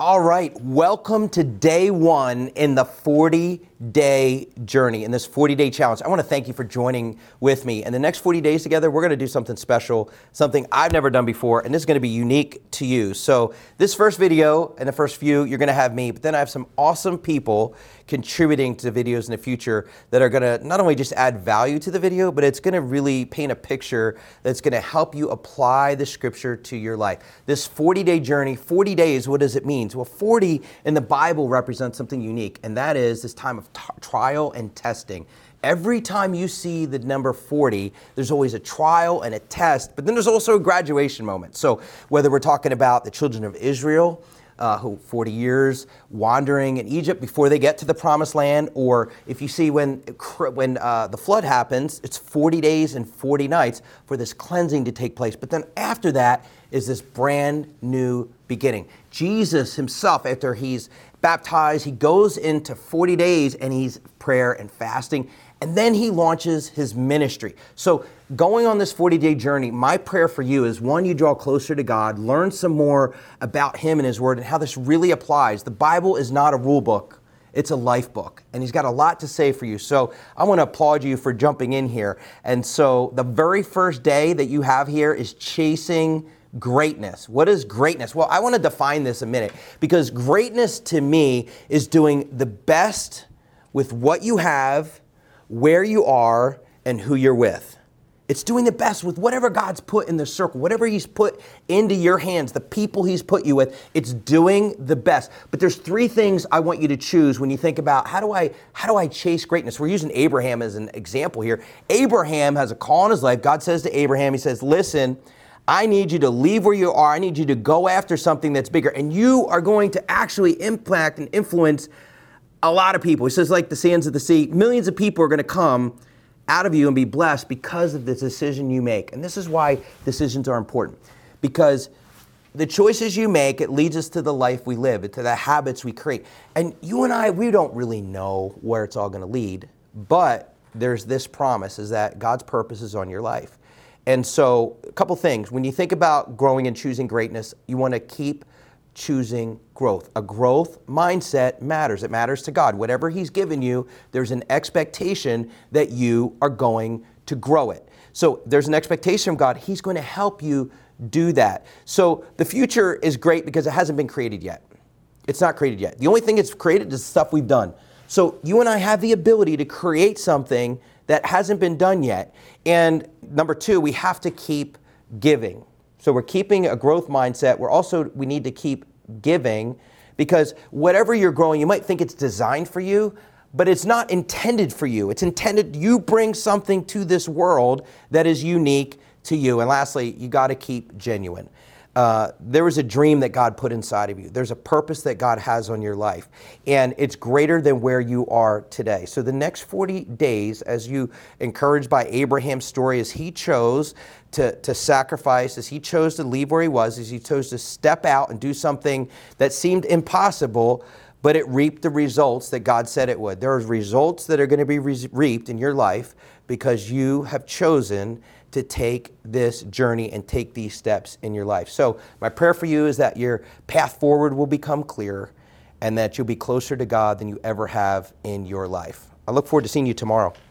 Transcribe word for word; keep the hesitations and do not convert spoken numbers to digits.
All right, welcome to day one in the forty-day journey, in this forty-day challenge. I want to thank you for joining with me. In the next forty days together, we're going to do something special, something I've never done before, and this is going to be unique to you. So this first video and the first few, you're going to have me, but then I have some awesome people contributing to the videos in the future that are going to not only just add value to the video, but it's going to really paint a picture that's going to help you apply the scripture to your life. This forty-day journey, forty days, what does it mean? Well, forty in the Bible represents something unique, and that is this time of t- trial and testing. Every time you see the number forty, there's always a trial and a test, but then there's also a graduation moment. So whether we're talking about the children of Israel, Uh, who forty years wandering in Egypt before they get to the promised land, or if you see when when uh, the flood happens, it's forty days and forty nights for this cleansing to take place. But then after that is this brand new beginning. Jesus himself, after he's baptized, he goes into forty days and he's prayer and fasting, and then he launches his ministry. So going on this forty-day journey, my prayer for you is, one, you draw closer to God, learn some more about him and his word and how this really applies. The Bible is not a rule book. It's a life book, and he's got a lot to say for you. So I want to applaud you for jumping in here. And so the very first day that you have here is chasing greatness. What is greatness? Well, I want to define this a minute, because greatness to me is doing the best with what you have, where you are, and who you're with. It's doing the best with whatever God's put in the circle, whatever he's put into your hands, the people he's put you with. It's doing the best. But there's three things I want you to choose when you think about how do I how do I chase greatness? We're using Abraham as an example here. Abraham has a call in his life. God says to Abraham, he says, listen, I need you to leave where you are. I need you to go after something that's bigger. And you are going to actually impact and influence a lot of people. He says, like the sands of the sea, millions of people are going to come out of you and be blessed because of the decision you make. And this is why decisions are important, because the choices you make, it leads us to the life we live, to the habits we create. And you and I, we don't really know where it's all going to lead, but there's this promise, is that God's purpose is on your life. And so a couple things. When you think about growing and choosing greatness, you want to keep choosing growth. A growth mindset matters. It matters to God. Whatever he's given you, there's an expectation that you are going to grow it. So there's an expectation from God. He's going to help you do that. So the future is great because it hasn't been created yet. It's not created yet. The only thing it's created is stuff we've done. So you and I have the ability to create something that hasn't been done yet. And number two, we have to keep giving. So we're keeping a growth mindset. We're also, we need to keep giving, because whatever you're growing, you might think it's designed for you, but it's not intended for you. It's intended, you bring something to this world that is unique to you. And lastly, you got to keep genuine. Uh, there is a dream that God put inside of you. There's a purpose that God has on your life, and it's greater than where you are today. So the next forty days, as you encouraged by Abraham's story, as he chose to, to sacrifice, as he chose to leave where he was, as he chose to step out and do something that seemed impossible, but it reaped the results that God said it would. There are results that are going to be re- reaped in your life because you have chosen to take this journey and take these steps in your life. So my prayer for you is that your path forward will become clearer and that you'll be closer to God than you ever have in your life. I look forward to seeing you tomorrow.